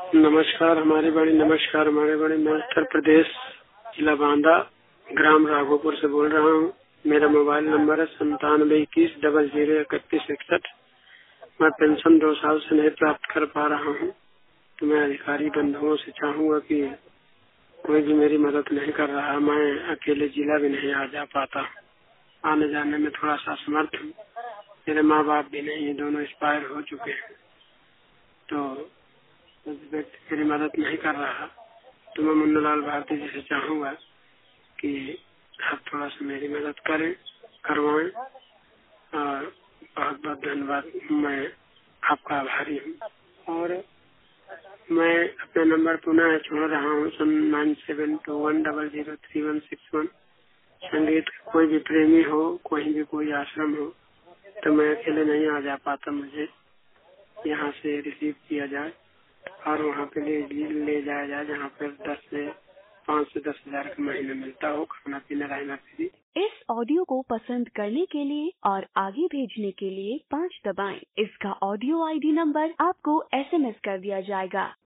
नमस्कार हमारी बड़ी, नमस्कार हमारे बड़ी। मैं उत्तर प्रदेश, जिला बांदा, ग्राम राघोपुर से बोल रहा हूँ। मेरा मोबाइल नंबर है 9721003161। मैं पेंशन 2 साल से नहीं प्राप्त कर पा रहा हूँ, तो मैं अधिकारी बंधुओं से चाहूँगा कि कोई भी मेरी मदद नहीं कर रहा। मैं अकेले जिला भी नहीं आ जा पाता, आने जाने में थोड़ा सा असमर्थ हूँ। मेरे माँ बाप भी नहीं है, दोनों एक्सपायर हो चुके हैं, तो उस व्यक्ति मेरी मदद नहीं कर रहा। तो मैं मुन्नालाल भारती जी से चाहूँगा कि आप थोड़ा सा मेरी मदद करवाएं। और बहुत बहुत धन्यवाद, मैं आपका आभारी हूँ। और मैं अपना नंबर पुनः छोड़ रहा हूँ 9721003161। संगीत का कोई भी प्रेमी हो, कहीं भी कोई आश्रम हो, तो मैं अकेले नहीं आ जा पाता, मुझे यहाँ से रिसीव किया जाए और वहाँ पे ले जाया जाए, जहाँ पर 5 से 10 हजार का महीने मिलता हो, खाना पीना रहना फ्री। इस ऑडियो को पसंद करने के लिए और आगे भेजने के लिए 5 दबाएं। इसका ऑडियो आईडी नंबर आपको SMS कर दिया जाएगा।